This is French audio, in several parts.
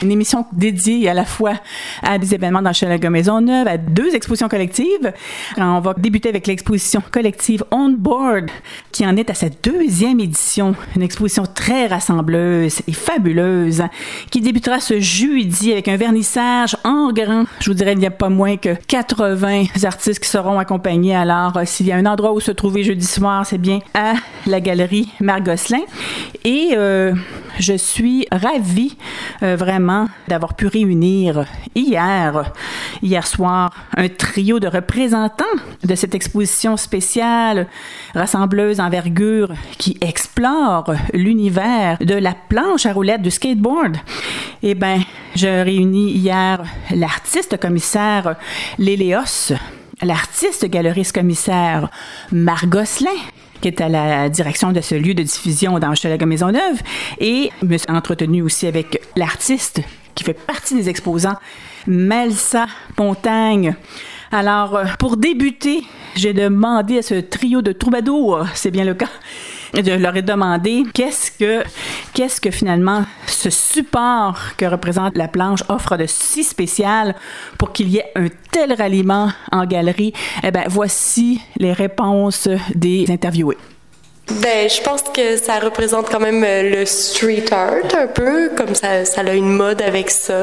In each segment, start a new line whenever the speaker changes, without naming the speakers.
une émission dédiée à la fois à des événements dans Hochelaga Maisonneuve, à 2 expositions collectives. On va débuter avec l'exposition collective On Board, qui en est à sa 2e édition. Une exposition très rassembleuse et fabuleuse, qui débutera ce jeudi avec un vernissage en grand. Je vous dirais, il n'y a pas moins que 80 artistes qui seront accompagnés. Alors, s'il y a un endroit où se trouver jeudi soir, c'est bien à la galerie Marc Gosselin. Et je suis ravie vraiment d'avoir pu réunir hier soir un trio de représentants de cette exposition spéciale rassembleuse envergure qui explore l'univers de la planche à roulettes, du skateboard. Eh bien, je réunis hier l'artiste commissaire Léléos, l'artiste galeriste commissaire Marc Gosselin, qui est à la direction de ce lieu de diffusion dans Hochelaga Maisonneuve, et je me suis entretenue aussi avec l'artiste qui fait partie des exposants, Melsa Pontagne. Alors, pour débuter, j'ai demandé à ce trio de troubadours, c'est bien le cas, je leur ai demandé qu'est-ce que finalement ce support que représente la planche offre de si spécial pour qu'il y ait un tel ralliement en galerie. Eh bien, voici les réponses des interviewés.
Ben, je pense que ça représente quand même le street art un peu, comme ça a une mode avec ça,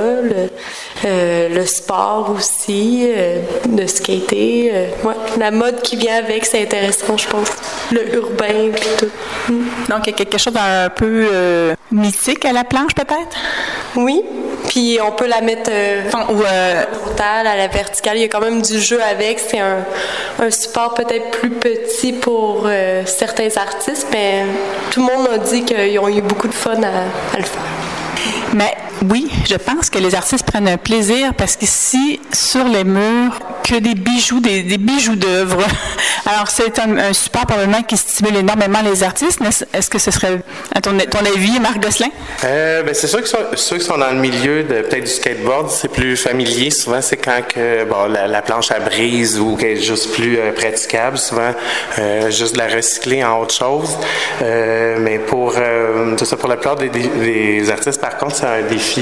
le sport aussi, de skater, ouais, la mode qui vient avec, c'est intéressant, je pense, le urbain puis tout.
Donc, il y a quelque chose d'un peu mythique à la planche, peut-être?
Oui, puis on peut la mettre horizontale, à la verticale, il y a quand même du jeu avec, c'est un support peut-être plus petit pour certains artistes, mais tout le monde a dit qu'ils ont eu beaucoup de fun à le faire.
Mais oui, je pense que les artistes prennent un plaisir parce qu'ici, sur les murs, que des bijoux, des bijoux d'œuvres. Alors, c'est un support probablement qui stimule énormément les artistes. Mais est-ce que ce serait, à ton avis, Marc Gosselin?
Ben, c'est sûr que ceux qui sont dans le milieu de peut-être du skateboard, c'est plus familier. Souvent, c'est quand que la planche à brise ou qu'elle est juste plus praticable. Souvent, juste de la recycler en autre chose. Mais pour la plupart des artistes, par contre, c'est un défi.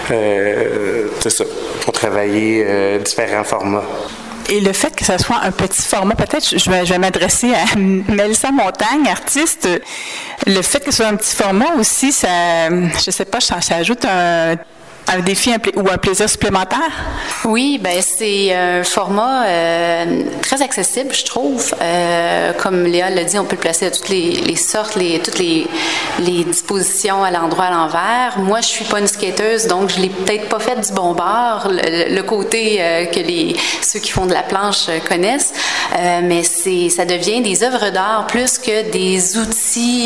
C'est ça, pour travailler différents formats.
Et le fait que ça soit un petit format, peut-être, je vais m'adresser à Melsa Montagne, artiste. Le fait que ce soit un petit format aussi, ça, je sais pas, ça ajoute un défi ou un plaisir supplémentaire?
Oui, ben c'est un format très accessible, je trouve. Comme Léa l'a dit, on peut le placer à toutes les sortes, toutes les dispositions à l'endroit, à l'envers. Moi, je suis pas une skateuse, donc je l'ai peut-être pas fait du bon bord, le côté que ceux qui font de la planche connaissent. Mais ça devient des œuvres d'art plus que des outils,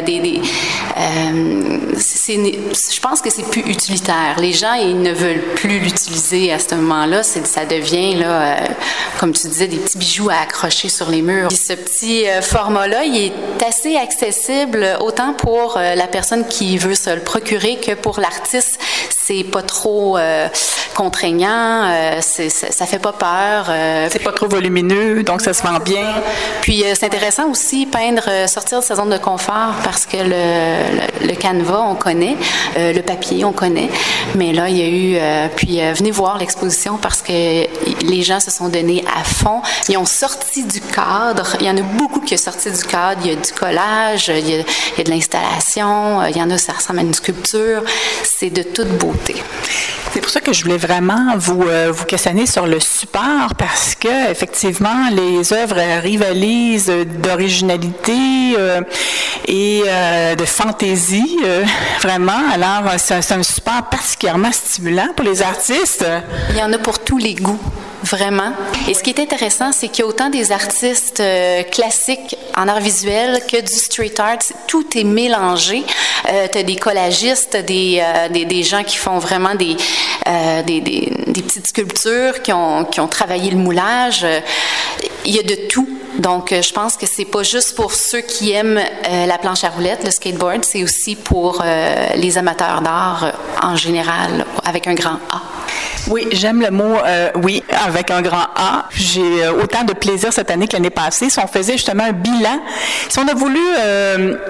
je pense que c'est plus utilitaire. Les gens, ils ne veulent plus l'utiliser à ce moment-là. Ça devient, là, comme tu disais, des petits bijoux à accrocher sur les murs. Puis ce petit format-là, il est assez accessible autant pour la personne qui veut se le procurer que pour l'artiste. C'est pas trop contraignant, ça fait pas peur.
C'est pas trop volumineux, donc ça se vend bien.
Puis c'est intéressant aussi sortir de sa zone de confort parce que le canevas, on connaît, le papier, on connaît. Mais là, il y a eu... venez voir l'exposition parce que les gens se sont donnés à fond. Ils ont sorti du cadre. Il y en a beaucoup qui sont sortis du cadre. Il y a du collage, il y a de l'installation. Il y en a, ça ressemble à une sculpture. C'est de toute beauté.
C'est pour ça que je voulais vraiment vous questionner sur le support parce que effectivement les œuvres rivalisent d'originalité et de fantaisie vraiment. Alors c'est un support particulièrement stimulant pour les artistes.
Il y en a pour tous les goûts. Vraiment. Et ce qui est intéressant, c'est qu'il y a autant des artistes classiques en art visuel que du street art. Tout est mélangé. Tu as des collagistes, des gens qui font vraiment des petites sculptures, qui ont travaillé le moulage. Il y a de tout. Donc, je pense que c'est pas juste pour ceux qui aiment la planche à roulettes, le skateboard, c'est aussi pour les amateurs d'art en général, avec un grand A.
Oui, j'aime le mot oui, avec un grand A. J'ai autant de plaisir cette année que l'année passée. Si on faisait justement un bilan, si on a voulu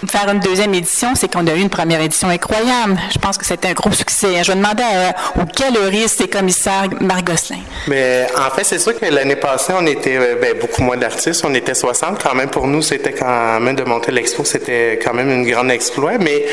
Faire une deuxième édition, c'est qu'on a eu une première édition incroyable. Je pense que c'était un gros succès. Je vais demander aux galeristes et commissaires Marc Gosselin.
Mais en fait, c'est sûr que l'année passée, on était beaucoup moins d'artistes. On était 60. Quand même, pour nous, c'était quand même de monter l'expo, c'était quand même une grande exploit. Mais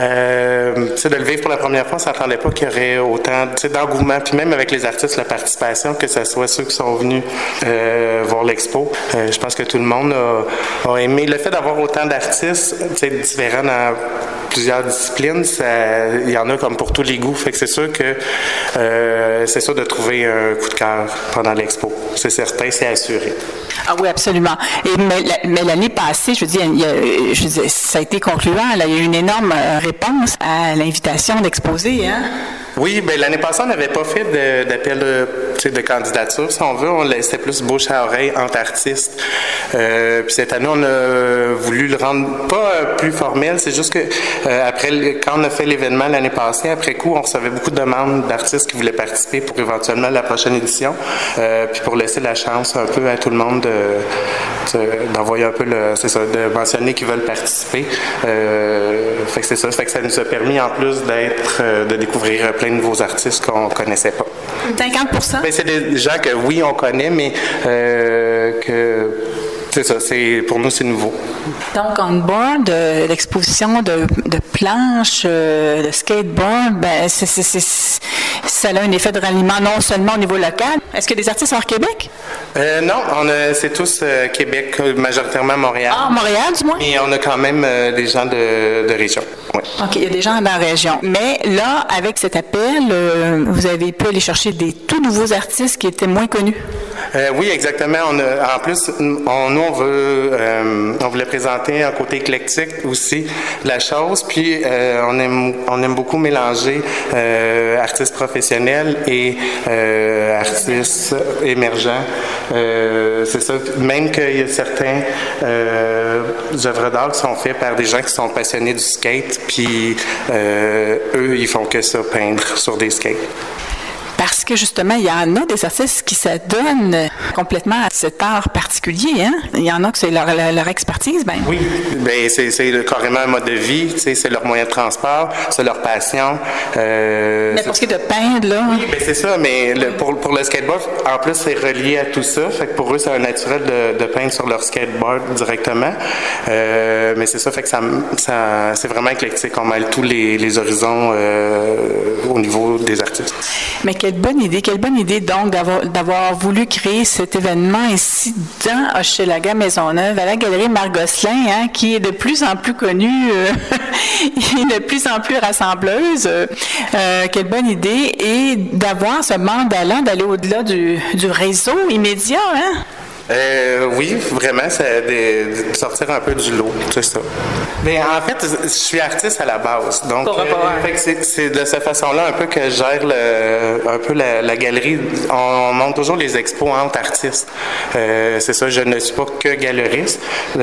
de le vivre pour la première fois, on ne s'attendait pas qu'il y aurait autant d'engouement. Puis même avec les artistes, la participation, que ce soit ceux qui sont venus voir l'expo, je pense que tout le monde a aimé. Le fait d'avoir autant d'artistes différents dans plusieurs disciplines, il y en a comme pour tous les goûts. Fait que c'est sûr que c'est sûr de trouver un coup de cœur pendant l'expo. C'est certain, c'est assuré.
Ah oui, absolument. Mais l'année passée, je veux dire, ça a été concluant. Là, il y a eu une énorme réponse à l'invitation d'exposer, hein?
Oui, bien l'année passée, on n'avait pas fait d'appel de candidature, si on veut. On laissait plus bouche à oreille entre artistes. Puis cette année, on a voulu le rendre pas plus formel. C'est juste que quand on a fait l'événement l'année passée, après coup, on recevait beaucoup de demandes d'artistes qui voulaient participer pour éventuellement la prochaine édition. Puis pour laisser la chance un peu à tout le monde d'envoyer un peu de mentionner qu'ils veulent participer. Fait que c'est ça. Fait que ça nous a permis en plus de découvrir plein de nouveaux artistes qu'on connaissait pas.
50%?
Ben, c'est des gens que oui, on connaît, mais que c'est ça, pour nous, c'est nouveau.
Donc, on board, l'exposition de planches, de skateboard, ben, ça a un effet de ralliement non seulement au niveau local. Est-ce qu'il y a des artistes hors Québec?
Non, c'est tous Québec, majoritairement Montréal.
Ah, Montréal, du moins?
Et on a quand même des gens de région. Oui.
OK, il y a des gens dans la région. Mais là, avec cet appel, vous avez pu aller chercher des tout nouveaux artistes qui étaient moins connus.
Oui, exactement. En plus, nous, on voulait présenter un côté éclectique aussi de la chose. Puis, on aime beaucoup mélanger artistes professionnels et artistes émergents. C'est ça. Même qu'il y a certains œuvres d'art qui sont faites par des gens qui sont passionnés du skate. Puis, eux, ils font que ça, peindre sur des skates.
Parce que justement, il y en a des artistes qui s'adonnent complètement à cet art particulier. Hein? Il y en a que c'est leur expertise. Ben.
Oui, ben, c'est carrément un mode de vie. C'est leur moyen de transport, c'est leur passion.
Mais pour ce qui est de peindre, là...
Oui, ben, c'est ça. Mais pour le skateboard, en plus, c'est relié à tout ça. Fait que pour eux, c'est un naturel de peindre sur leur skateboard directement. Mais c'est ça. Fait que c'est vraiment éclectique. On mêle tous les horizons au niveau des artistes.
Mais quelle bonne idée donc d'avoir voulu créer cet événement ici dans Hochelaga Maisonneuve, à la Galerie Marc Gosselin, hein, qui est de plus en plus connue et de plus en plus rassembleuse. Quelle bonne idée. Et d'avoir ce mandat-là, d'aller au-delà du réseau immédiat, hein?
Oui, vraiment, c'est de sortir un peu du lot, c'est ça. Mais en fait, je suis artiste à la base, donc c'est de cette façon-là un peu que je gère un peu la galerie. On monte toujours les expos entre artistes. C'est ça, je ne suis pas que galeriste,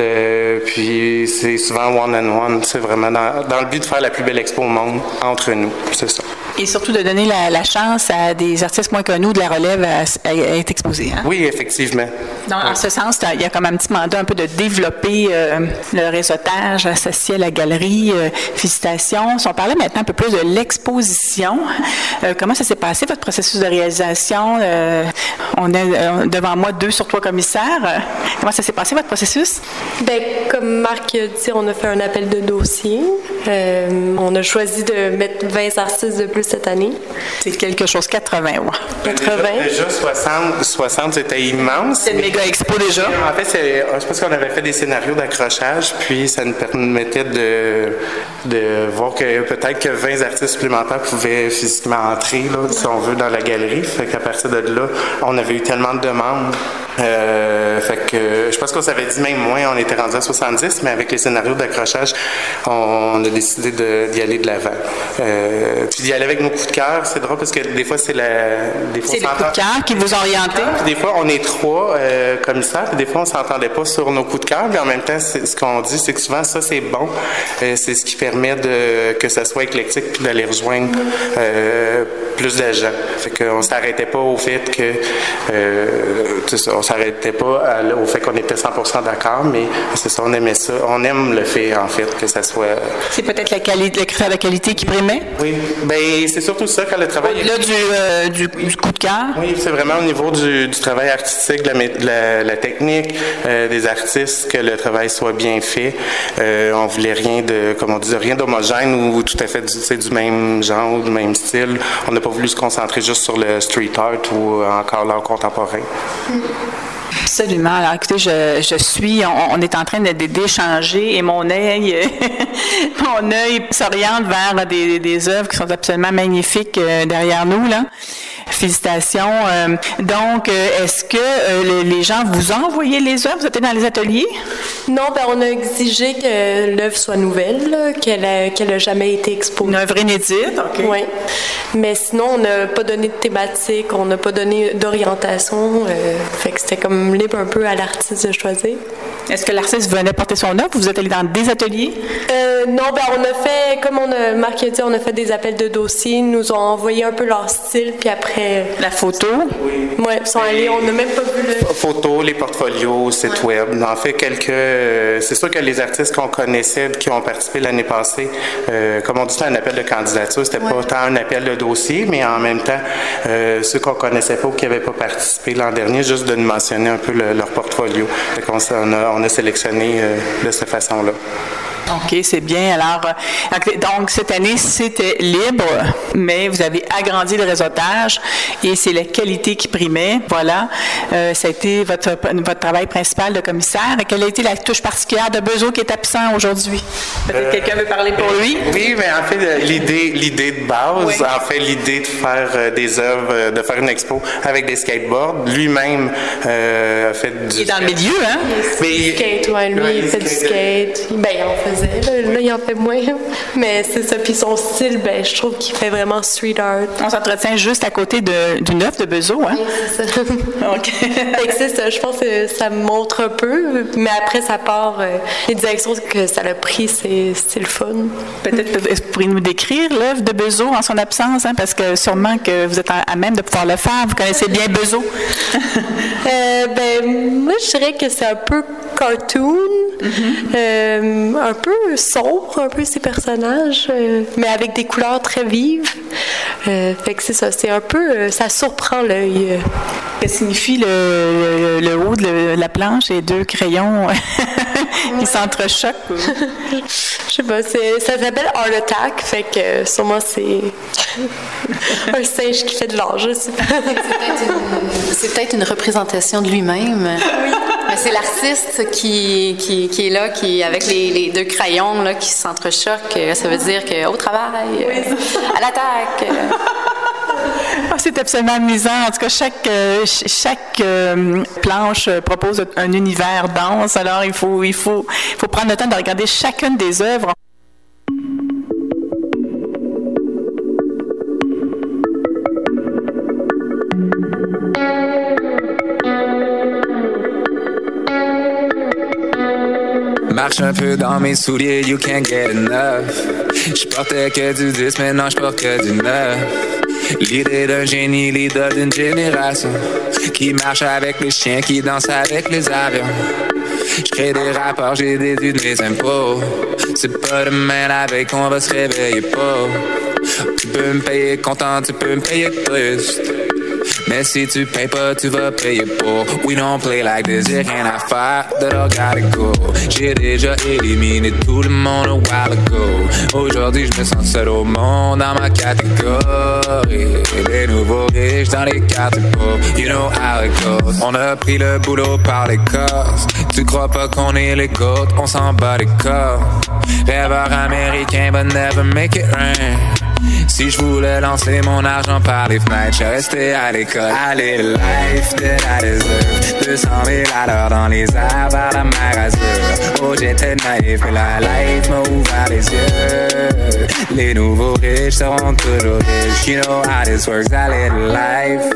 puis c'est souvent one-on-one, c'est vraiment dans le but de faire la plus belle expo au monde entre nous, c'est ça.
Et surtout de donner la chance à des artistes moins connus de la relève à être exposés. Hein?
Oui, effectivement.
Donc, en ce sens, il y a comme un petit mandat un peu de développer le réseautage associé à la galerie. Félicitations. Si on parlait maintenant un peu plus de l'exposition, comment ça s'est passé, votre processus de réalisation? On a devant moi 2 sur 3 commissaires. Comment ça s'est passé, votre processus?
Bien, comme Marc a dit, on a fait un appel de dossier. On a choisi de mettre 20 artistes de plus cette année.
C'est quelque chose, 80, ouais.
80.
Déjà 60, c'était immense.
C'est une méga expo déjà.
En fait, je pense qu'on avait fait des scénarios d'accrochage, puis ça nous permettait de voir que peut-être que 20 artistes supplémentaires pouvaient physiquement entrer, là, si on veut, dans la galerie. Fait qu'à partir de là, on avait eu tellement de demandes. Fait que je pense qu'on s'avait dit même moins, on était rendu à 70, mais avec les scénarios d'accrochage, on a décidé d'y aller de l'avant. Puis d'y aller avec nos coups de cœur, c'est drôle parce que des fois, c'est le coup
de cœur qui vous orientait.
Puis des fois, on est 3 commissaires, puis des fois, on s'entendait pas sur nos coups de cœur, mais en même temps, ce qu'on dit, c'est que souvent, ça, c'est bon. C'est ce qui permet que ça soit éclectique, puis d'aller rejoindre plus d'agents. Fait qu'on s'arrêtait pas au fait que on s'arrêtait pas au fait qu'on était 100% d'accord, mais c'est ça, on aimait ça. On aime le fait, en fait, que ça soit...
C'est peut-être le critère de qualité qui primait?
Oui, bien, c'est surtout ça quand le travail...
Au-delà du coup de cœur?
Oui, c'est vraiment au niveau du travail artistique, de la technique des artistes, que le travail soit bien fait. On voulait rien d'homogène ou tout à fait du même genre ou du même style. On n'a pas voulu se concentrer juste sur le street art ou encore l'art contemporain.
Absolument. Alors, écoutez, on est en train d'échanger et mon œil s'oriente vers des œuvres qui sont absolument magnifiques derrière nous, là. Félicitations. Donc, est-ce que les gens vous ont envoyé les œuvres? Vous êtes dans les ateliers?
Non, on a exigé que l'œuvre soit nouvelle, là, qu'elle n'a jamais été exposée.
Une œuvre inédite, OK.
Oui. Mais sinon, on n'a pas donné de thématique, on n'a pas donné d'orientation. Fait que c'était comme libre un peu à l'artiste de choisir.
Est-ce que l'artiste venait porter son œuvre ou vous êtes allé dans des ateliers?
Non, on a fait, comme Marc a dit, on a fait des appels de dossiers, ils nous ont envoyé un peu leur style, puis après...
La photo?
Oui, ils sont allés, on n'a même pas vu le...
Photos, les portfolios, site web. En fait, c'est sûr que les artistes qu'on connaissait, qui ont participé l'année passée, comme on dit, c'était un appel de candidature, c'était pas tant un appel de dossier, mais en même temps, ceux qu'on connaissait pas ou qui n'avaient pas participé l'an dernier, juste de nous mentionner un peu leur portfolio. Fait qu'on on a sélectionné de cette façon-là.
OK, c'est bien. Alors, donc, cette année, c'était libre, mais vous avez agrandi le réseautage et c'est la qualité qui primait. Voilà. Ça a été votre travail principal de commissaire. Et quelle a été la touche particulière de Bezo qui est absent aujourd'hui? Peut-être quelqu'un veut parler pour lui?
Oui, mais en fait, l'idée de base, l'idée de faire des œuvres, de faire une expo avec des skateboards, lui-même a fait du...
Il est dans le milieu, hein?
Du skate, lui, il fait du skate. Il en faisait. Là, il en fait moins. Mais c'est ça. Puis son style, je trouve qu'il fait vraiment street art.
On s'entretient juste à côté d'une œuvre de Bezo, hein?
Oui, c'est ça.
OK.
Fait que c'est ça. Je pense que ça me montre un peu. Mais après, ça part. Les directions que ça a pris, c'est le fun.
Peut-être vous pourriez nous décrire l'œuvre de Bezo en son absence, hein? Parce que sûrement que vous êtes à même de pouvoir le faire. Vous connaissez bien Bezo.
Moi, je dirais que c'est un peu cartoon. Un peu sombre, un peu ces personnages, mais avec des couleurs très vives. Fait que c'est ça, c'est un peu, ça surprend l'œil.
Que signifie le haut de la planche et deux crayons qui s'entrechoquent?
Je sais pas, ça s'appelle Art Attack, fait que sûrement c'est un singe qui fait de l'art, je sais pas.
C'est peut-être une représentation de lui-même. Oui. Mais c'est l'artiste qui est là, qui avec les deux crayons là, qui s'entrechoquent. Ça veut dire qu'au travail, à l'attaque.
C'est absolument amusant. En tout cas, chaque planche propose un univers dense. Alors, il faut prendre le temps de regarder chacune des œuvres.
Marche un peu dans mes souliers, you can't get enough. Je portais que du 10, maintenant je porte que du 9. L'idée d'un génie, l'idole d'une génération qui marche avec les chiens, qui danse avec les avions. Je crée des rapports, j'ai déduit de mes impôts. C'est pas demain la veille qu'on va se réveiller pauvre. Tu peux me payer content, tu peux me payer triste. Mais si tu payes pas, tu vas payer pour. We don't play like this, j'ai rien à faire, that I gotta go. J'ai déjà éliminé tout le monde a while ago. Aujourd'hui, je me sens seul au monde dans ma catégorie. Les nouveaux riches dans les quartiers pauvres, you know how it goes. On a pris le boulot par les cosses. Tu crois pas qu'on est les côtes, on s'en bat les corps. Rêveur américain, but never make it rain. Si je voulais lancer mon argent par les fenêtres, je restais à l'école. Allez, life that I deserve. 200 000 à l'heure dans les airs vers la mer Azur. Oh, j'étais naïf, mais la life m'a ouvert les yeux. Les nouveaux riches seront toujours riches. You know how this works, allez, life.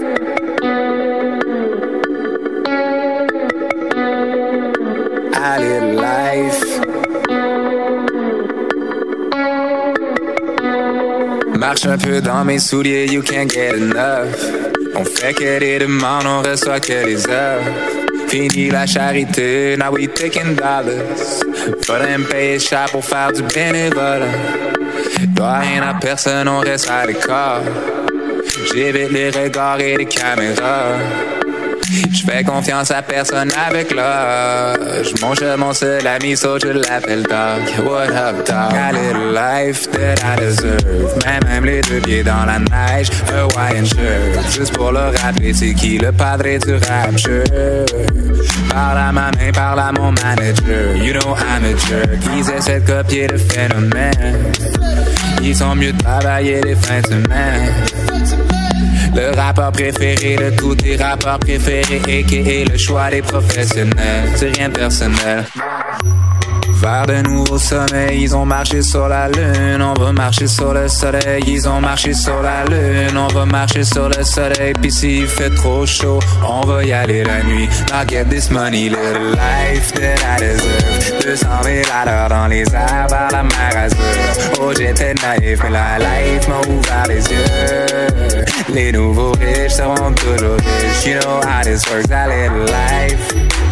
Allez, life. marche un peu dans mes souliers, you can't get enough. On fait que des demandes, on reçoit que des offres. Fini la charité, now we taking dollars. Faudrait me payer cher pour faire du bénévolat. Doit rien à personne, on reste à l'écart. J'évite les regards et les caméras. J'fais confiance à personne avec l'âge. Mon seul ami, so je l'appelle Doc. What up, Doc? A little life that I deserve. Même les deux pieds dans la neige, Hawaiian shirt. Juste pour le rappeler, c'est qui le padre du rapture? Parle à ma main, parle à mon manager. You know I'm a jerk. Ils essaient de copier le phénomène. Ils sont mieux de travailler les fins de semaine. Le rappeur préféré de tous tes rappeurs préférés, a.k.a. le choix des professionnels. C'est rien de personnel. Vers de nouveaux sommets, ils ont marché sur la lune. On va marcher sur le soleil. Ils ont marché sur la lune. On va marcher sur le soleil. Puis s'il fait trop chaud, on va y aller la nuit. Now get this money, little life that I deserve. 200 000 à l'heure dans les airs vers la mer Azur. Oh, j'étais naïf, mais la life m'a ouvert les yeux. Les nouveaux riches seront toujours riches. You know how this works, that little life.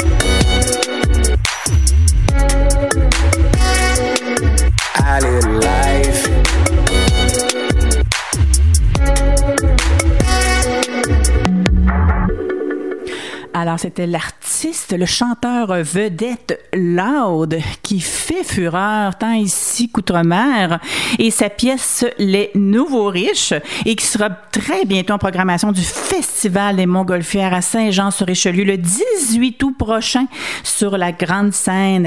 A little life.
Alors, c'était l'artiste, le chanteur vedette Loud qui fait fureur tant ici qu'outre-mer et sa pièce Les Nouveaux Riches et qui sera très bientôt en programmation du Festival des Montgolfières à Saint-Jean-sur-Richelieu le 18 août prochain sur la grande scène à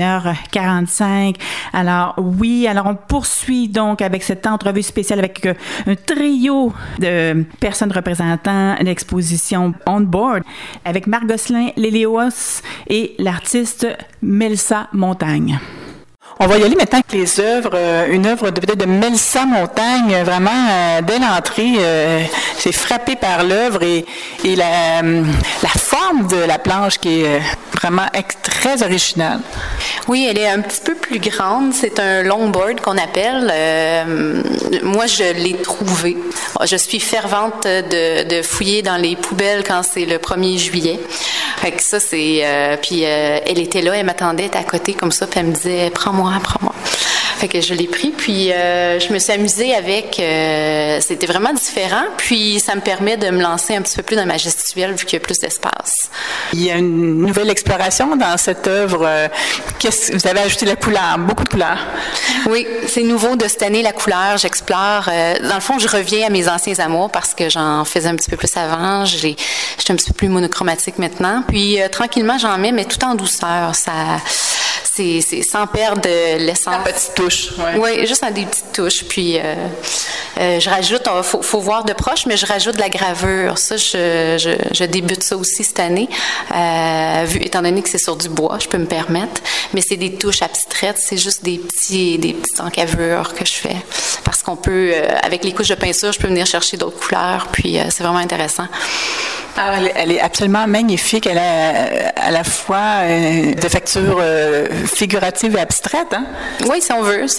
21h45. Alors, on poursuit donc avec cette entrevue spéciale avec un trio de personnes représentant l'exposition On Board avec Marc Gosselin, Léléos et l'artiste Melsa Montagne. On va y aller maintenant avec les œuvres. Une œuvre peut-être de Melsa Montagne, vraiment dès l'entrée, c'est frappé par l'œuvre et la forme de la planche qui est vraiment très originale.
Oui, elle est un petit peu plus grande. C'est un longboard qu'on appelle. Moi, je l'ai trouvé. Je suis fervente de fouiller dans les poubelles quand c'est le 1er juillet. Fait que ça, c'est... puis elle était là, elle m'attendait, elle était à côté comme ça, puis elle me disait « Prends-moi. » Fait que je l'ai pris, puis je me suis amusée avec... c'était vraiment différent, puis ça me permet de me lancer un petit peu plus dans ma gestuelle vu qu'il y a plus d'espace.
Il y a une nouvelle exploration dans cette œuvre. Vous avez ajouté la couleur, beaucoup de couleurs.
Oui, c'est nouveau de cette année, la couleur. J'explore. Dans le fond, je reviens à mes anciens amours parce que j'en faisais un petit peu plus avant. J'étais un petit peu plus monochromatique maintenant. Puis tranquillement, j'en mets, mais tout en douceur. C'est sans perdre l'essence.
Une petite touche.
Oui, juste des petites touches. Puis je rajoute, faut voir de proche, mais je rajoute de la gravure. Ça, je débute ça aussi cette année. Étant donné que c'est sur du bois, je peux me permettre. Mais c'est des touches abstraites, c'est juste des petites encavures que je fais. Parce qu'on peut, avec les couches de peinture, je peux venir chercher d'autres couleurs. Puis c'est vraiment intéressant.
Alors, elle est absolument magnifique. Elle a à la fois de facture figurative et abstraite. Hein?
Oui, si on veut.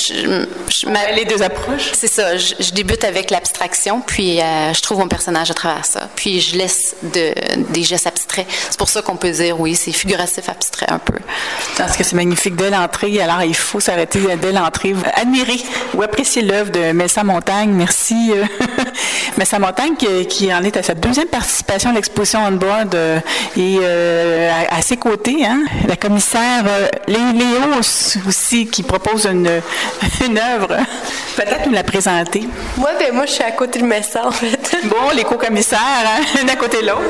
Les deux approches.
C'est ça. Je débute avec l'abstraction, puis je trouve mon personnage à travers ça. Puis je laisse des gestes abstraits. C'est pour ça qu'on peut dire, oui, c'est figuratif abstrait un peu.
Parce que c'est magnifique dès l'entrée. Alors, il faut s'arrêter dès l'entrée. Admirer ou apprécier l'œuvre de Melsa Montagne. Merci. Melsa Montagne qui en est à sa deuxième participation à l'exposition On Board et à ses côtés, hein, la commissaire Léléos aussi qui propose une œuvre. Peut-être nous la présenter.
Moi, je suis à côté de Melsa, en fait.
Bon, les co-commissaires, hein, un à côté de l'autre.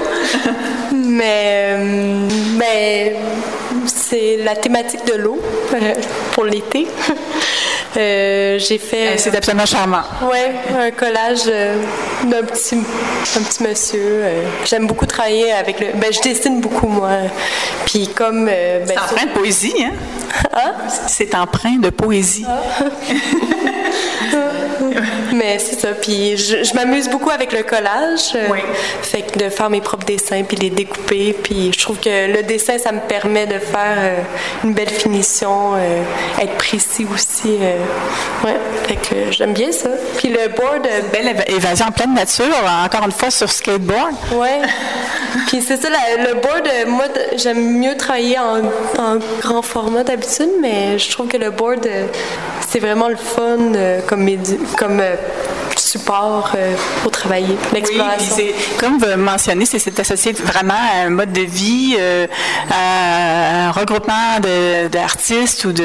Mais c'est la thématique de l'eau pour l'été. J'ai fait...
C'est absolument charmant.
Oui, un collage d'un petit monsieur. J'aime beaucoup travailler avec le... je dessine beaucoup, moi. Puis comme...
c'est empreint de poésie, hein?
Hein?
C'est empreint de poésie.
Mais c'est ça. Puis je m'amuse beaucoup avec le collage. Fait que de faire mes propres dessins puis les découper. Puis je trouve que le dessin, ça me permet de faire une belle finition, être précis aussi. Fait que j'aime bien ça. Puis le board...
belle évasion en pleine nature, encore une fois sur skateboard.
Ouais. Puis c'est ça, le board, moi, j'aime mieux travailler en grand format d'habitude, mais je trouve que le board, c'est vraiment le fun comme support pour travailler, l'exploration.
Oui, comme vous mentionnez, c'est associé vraiment à un mode de vie, à un regroupement d'artistes ou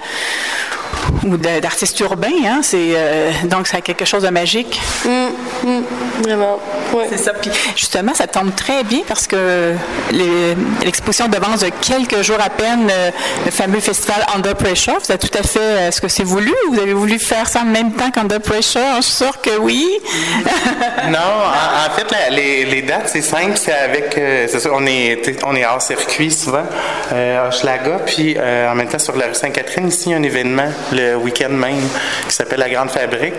d'artistes urbains, hein? Donc ça a quelque chose de magique.
Vraiment, oui.
C'est ça. Puis justement, ça tombe très bien parce que l'exposition devance de quelques jours à peine le fameux festival Under Pressure. Vous avez tout à fait, est-ce que c'est voulu? Vous avez voulu faire ça en même temps qu'Under Pressure? Je suis sûre que oui.
Non, en fait, les dates, c'est simple. C'est avec, c'est ça, on est hors circuit souvent, à Hochelaga, puis en même temps sur la rue Sainte-Catherine, ici, il y a un événement le week-end même qui s'appelle La Grande Fabrique.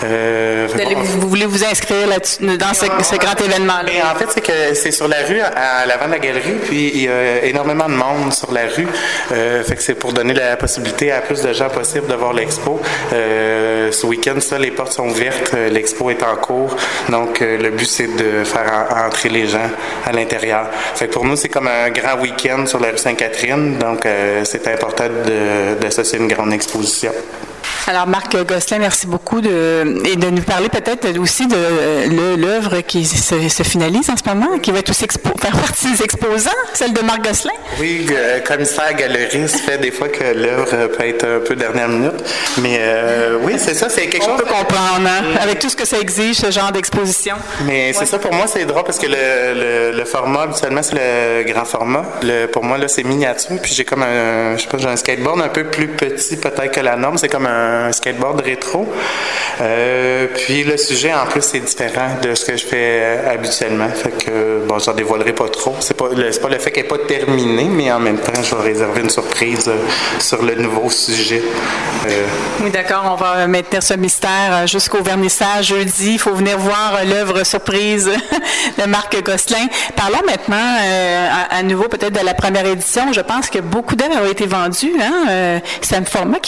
Vous voulez vous inscrire dans ce grand événement-là?
En fait, c'est que c'est sur la rue, à l'avant de la galerie, puis il y a énormément de monde sur la rue. Fait que c'est pour donner la possibilité à plus de gens possible de voir l'expo. Ce week-end, les portes sont ouvertes, l'expo est en cours. Donc, le but, c'est de faire entrer les gens à l'intérieur. Fait que pour nous, c'est comme un grand week-end sur la rue Sainte-Catherine. Donc, c'est important d'associer une grande exposition.
Alors, Marc Gosselin, merci beaucoup de nous parler peut-être aussi de l'œuvre qui se finalise en ce moment, qui va être aussi faire partie des exposants, celle de Marc Gosselin.
Oui, commissaire galeriste fait des fois que l'œuvre peut être un peu dernière minute, mais oui, c'est ça, c'est quelque chose...
On peut comprendre, hein, avec tout ce que ça exige, ce genre d'exposition.
Mais c'est ça, pour moi, c'est drôle parce que le format, habituellement, c'est le grand format. Pour moi, là, c'est miniature, puis j'ai comme j'ai un skateboard un peu plus petit peut-être que la norme, c'est comme un skateboard rétro. Puis le sujet, en plus, c'est différent de ce que je fais habituellement. Fait que, bon, j'en dévoilerai pas trop. C'est pas le fait qu'elle n'est pas terminée, mais en même temps, je vais réserver une surprise sur le nouveau sujet.
Oui, d'accord. On va maintenir ce mystère jusqu'au vernissage jeudi. Il faut venir voir l'œuvre surprise de Marc Gosselin. Parlons maintenant à nouveau peut-être de la première édition. Je pense que beaucoup d'œuvres ont été vendues. Hein? C'est un format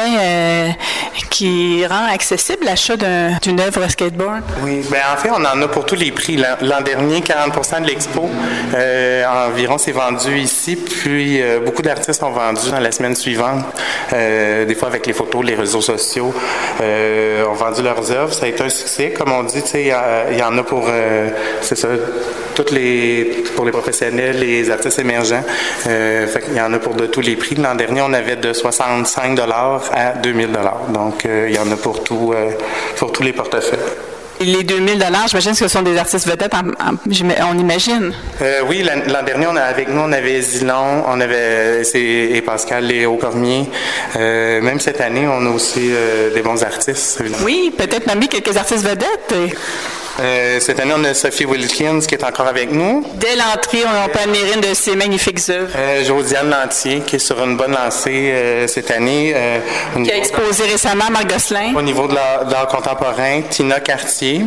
qui rend accessible l'achat d'une œuvre skateboard.
Oui, bien en fait, on en a pour tous les prix. L'an dernier, 40% de l'expo environ s'est vendu ici, puis beaucoup d'artistes ont vendu dans la semaine suivante. Des fois avec les photos, les réseaux sociaux, ont vendu leurs œuvres. Ça a été un succès. Comme on dit, il y en a pour, c'est ça, pour les professionnels, les artistes émergents. Fait qu'il y en a pour de tous les prix. L'an dernier, on avait de 65$ à 2000$. Donc, il y en a pour tous les portefeuilles.
Les 2000$, j'imagine que ce sont des artistes vedettes, on imagine.
Oui, l'an dernier, on avait Zilon, et Pascal Léo Cormier. Même cette année, on a aussi des bons artistes.
Oui, peut-être nommer quelques artistes vedettes.
Cette année, on a Sophie Wilkins qui est encore avec nous.
Dès l'entrée, on peut admirer une de ses magnifiques œuvres.
Josiane Lantier, qui est sur une bonne lancée cette année.
Qui a exposé récemment Marc Gosselin.
Au niveau de l'art contemporain, Tina Cartier,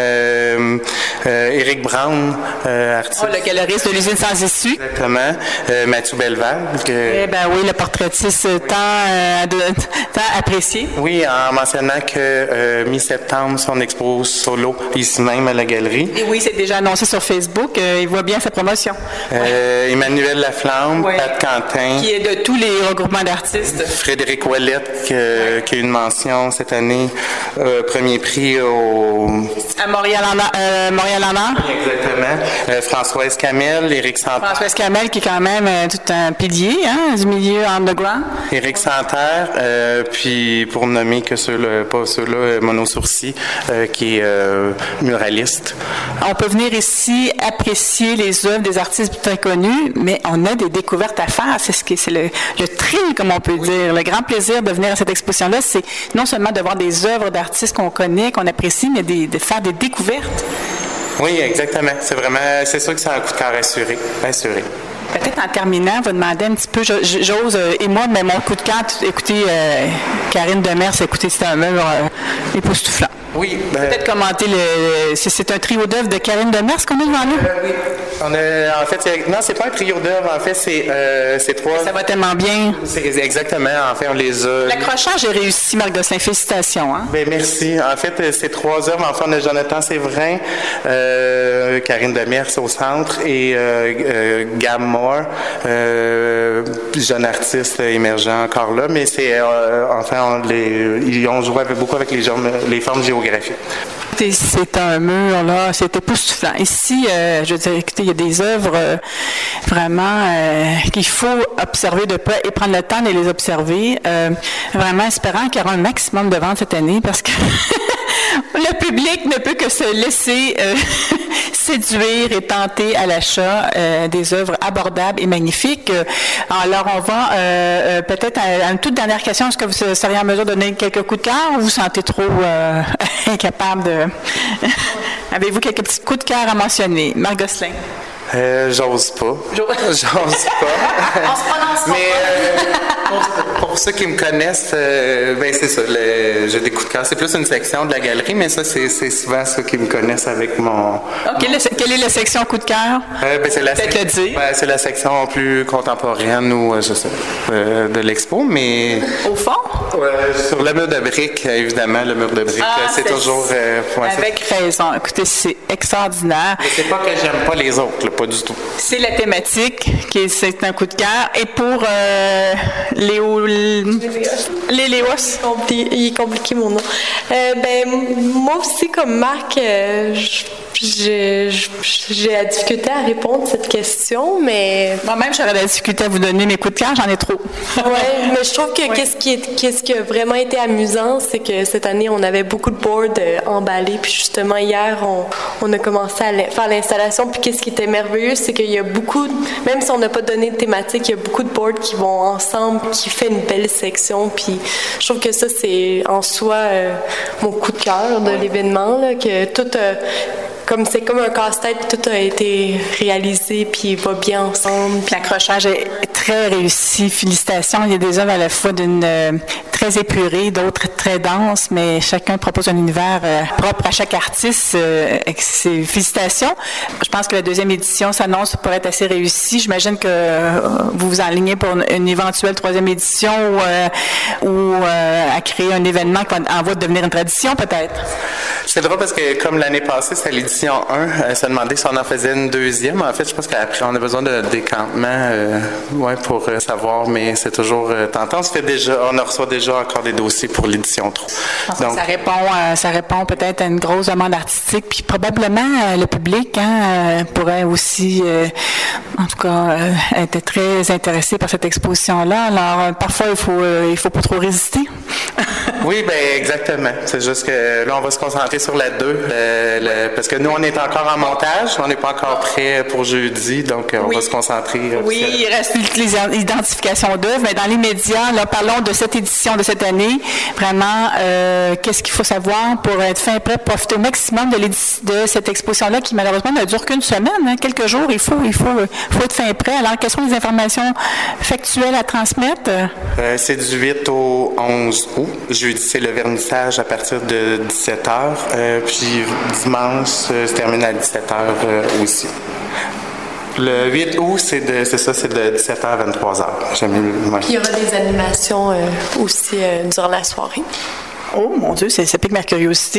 Éric Brown, artiste.
Le galeriste de l'usine sans issue.
Exactement. Mathieu Belval.
Oui, le portraitiste tant apprécié.
Oui, en mentionnant que mi-septembre, son expo solo, ici même à la galerie.
Et oui, c'est déjà annoncé sur Facebook. Il voit bien sa promotion.
Emmanuel Laflamme, Pat Quentin.
Qui est de tous les regroupements d'artistes.
Frédéric Ouellette, qui a eu une mention cette année, premier prix
à Montréal en Art.
Exactement. Françoise Camel, Éric Santerre.
Françoise Camel, qui est quand même tout un pilier du milieu underground.
Éric Santerre, puis pour nommer que pas ceux-là, Mono Sourcil, qui est muraliste.
On peut venir ici apprécier les œuvres des artistes très connus, mais on a des découvertes à faire. C'est le thrill, comme on peut dire. Le grand plaisir de venir à cette exposition-là, c'est non seulement de voir des œuvres d'artistes qu'on connaît, qu'on apprécie, mais de faire des découvertes.
Oui, exactement. C'est sûr que c'est un coup de cœur assuré.
Peut-être en terminant, vous demander un petit peu, j'ose, et moi, mais mon coup de cœur, écoutez, Karine Demers, écoutez, c'est un œuvre époustouflant.
Oui.
Peut-être commenter c'est un trio d'œuvres de Karine Demers qu'on a devant nous?
Oui. En fait, non, c'est pas un trio d'œuvres. En fait, c'est trois.
Ça va tellement bien.
C'est exactement. En fait, on les a.
L'accrochage est réussi, Marc Gosselin. Félicitations. Hein?
Ben, merci. En fait, c'est trois œuvres. En fait, on a Jonathan Séverin, Karine Demers au centre et Gab Moore, jeune artiste émergent encore là. Mais c'est, enfin, ils ont joué beaucoup avec les formes géographiques.
C'est un mur, là, c'est époustouflant. Ici, je veux dire, écoutez, il y a des œuvres vraiment qu'il faut observer de près et prendre le temps de les observer. Vraiment espérant qu'il y aura un maximum de ventes cette année parce que le public ne peut que se laisser séduire et tenter à l'achat des œuvres abordables et magnifiques. Alors, on va peut-être à une toute dernière question. Est-ce que vous seriez en mesure de donner quelques coups de cœur ou vous sentez trop incapable de... Avez-vous quelques petits coups de cœur à mentionner? Marc Gosselin.
J'ose pas. J'ose pas.
On se prononce
Mais pour ceux qui me connaissent, ben c'est ça. J'ai des coups de cœur. C'est plus une section de la galerie, mais ça, c'est souvent ceux qui me connaissent avec mon.
Quelle est la section coup de cœur?
Ben, c'est c'est la section plus contemporaine ou je sais, de l'expo, mais.
Au fond?
Sur le mur de briques, évidemment, le mur de briques, c'est toujours.
Avec raison. Écoutez, c'est extraordinaire.
Mais c'est pas que j'aime pas les autres, là, pas du tout.
C'est la thématique c'est un coup de cœur. Et pour Léo.
Il est compliqué mon nom. Ben moi aussi comme Marc, j'ai la difficulté à répondre à cette question, mais
moi-même j'aurais la difficulté à vous donner mes coups de cœur, j'en ai trop.
Ouais, mais je trouve que qu'est-ce qui a vraiment été amusant, c'est que cette année on avait beaucoup de boards emballés, puis justement hier on a commencé à faire l'installation, puis qu'est-ce qui était merveilleux, c'est qu'il y a beaucoup, même si on n'a pas donné de thématique, il y a beaucoup de boards qui vont ensemble, qui fait une belle section, puis je trouve que ça c'est en soi mon coup de cœur de l'événement, là, que tout c'est comme un casse-tête, tout a été réalisé, puis il va bien ensemble.
Puis l'accrochage est très réussi. Félicitations. Il y a des œuvres à la fois très épurées, d'autres très denses, mais chacun propose un univers propre à chaque artiste. Félicitations. Je pense que la deuxième édition s'annonce pour être assez réussie. J'imagine que vous vous enlignez pour une éventuelle troisième édition ou à créer un événement qui en voie de devenir une tradition, peut-être.
C'est drôle parce que comme l'année passée, c'était l'édition 1, se demander si on en faisait une deuxième. En fait, je pense qu'après, on a besoin de décantement pour savoir, mais c'est toujours tentant. On reçoit déjà encore des dossiers pour l'édition 3.
Donc, ça répond peut-être à une grosse demande artistique, puis probablement le public pourrait aussi, en tout cas, être très intéressé par cette exposition-là. Alors, parfois, il faut pas trop résister.
Oui, ben exactement. C'est juste que là, on va se concentrer sur la 2, parce que nous, on est encore en montage, on n'est pas encore prêt pour jeudi, donc on va se concentrer.
Oui, il reste les identifications d'œuvres, mais dans les médias, là, parlons de cette édition de cette année. Vraiment, qu'est-ce qu'il faut savoir pour être fin prêt, profiter au maximum de cette exposition-là qui, malheureusement, ne dure qu'une semaine, hein, quelques jours. Il faut être fin prêt. Alors, quelles sont les informations factuelles à transmettre?
C'est du 8 au 11 août. Jeudi, c'est le vernissage à partir de 17h. Puis dimanche, se termine à 17h aussi. Le 8 août, c'est de 17h à 23h.
Puis il y aura des animations aussi durant la soirée.
Oh mon Dieu, ça pique ma curiosité.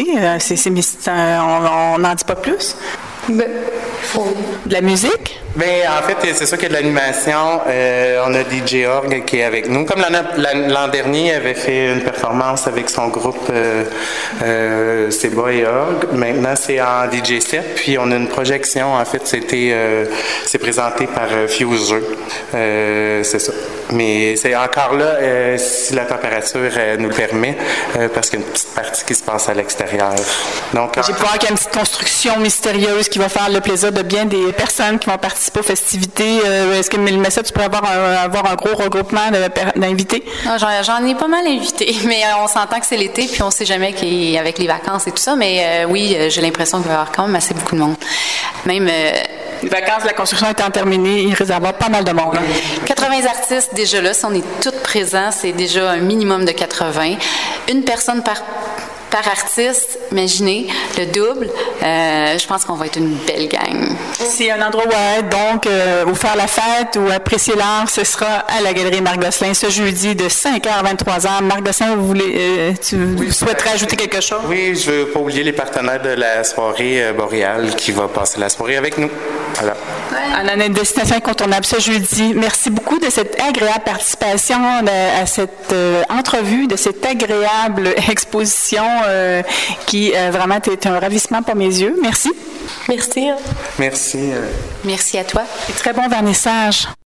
On n'en dit pas plus? De la musique?
Bien, en fait, c'est sûr qu'il y a de l'animation. On a DJ Org qui est avec nous. Comme l'an dernier, il avait fait une performance avec son groupe Seba et Org. Maintenant, c'est en DJ set. Puis, on a une projection. En fait, c'est présenté par Fuser. C'est ça. Mais c'est encore là, si la température nous le permet, parce qu'il y a une petite partie qui se passe à l'extérieur. Donc,
j'ai peur qu'il y ait une petite construction mystérieuse qui va faire le plaisir de bien des personnes qui vont participer aux festivités. Est-ce que, Mélissa, tu pourrais avoir un gros regroupement d'invités?
Non, j'en ai pas mal invité, mais on s'entend que c'est l'été, puis on sait jamais avec les vacances et tout ça, mais oui, j'ai l'impression qu'il va y avoir quand même assez beaucoup de monde. Même...
les vacances de la construction étant terminées, il risque d'avoir pas mal de monde.
80 artistes déjà là, si on est tous présents, c'est déjà un minimum de 80. Une personne par par artiste, imaginez, le double. Je pense qu'on va être une belle gang.
C'est un endroit où être, donc, où faire la fête ou apprécier l'art, ce sera à la Galerie Marc Gosselin ce jeudi de 5h à 23h. Marc Gosselin, vous souhaiterais ajouter quelque chose?
Oui, je veux pas oublier les partenaires de la soirée boréale qui va passer la soirée avec nous. Voilà.
On a une destination incontournable ce jeudi. Merci beaucoup de cette agréable participation à cette entrevue, de cette agréable exposition qui vraiment était un ravissement pour mes yeux. Merci.
Merci.
Merci.
Merci à toi.
Et très bon vernissage.